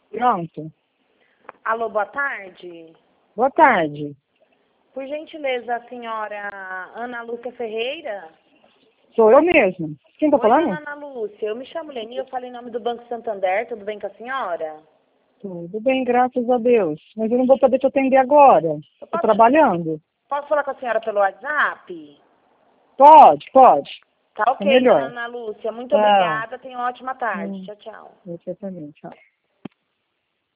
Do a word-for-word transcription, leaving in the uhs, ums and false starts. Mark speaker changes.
Speaker 1: Pronto.
Speaker 2: Alô, boa tarde.
Speaker 1: Boa tarde.
Speaker 2: Por gentileza, a senhora Ana Lúcia Ferreira?
Speaker 1: Sou eu mesmo. Quem tá
Speaker 2: Oi,
Speaker 1: falando?
Speaker 2: dona Ana Lúcia. Eu me chamo Leni, eu falo em nome do Banco Santander. Tudo bem com a senhora?
Speaker 1: Tudo bem, graças a Deus. Mas eu não vou poder te atender agora.
Speaker 2: Eu
Speaker 1: Tô
Speaker 2: posso,
Speaker 1: trabalhando.
Speaker 2: posso falar com a senhora pelo WhatsApp?
Speaker 1: Pode, pode.
Speaker 2: Tá
Speaker 1: É
Speaker 2: ok,
Speaker 1: melhor.
Speaker 2: dona Ana Lúcia. Muito
Speaker 1: Tá.
Speaker 2: obrigada. Tenha uma ótima tarde.
Speaker 1: Hum,
Speaker 2: Tchau, tchau.
Speaker 1: você também, tchau.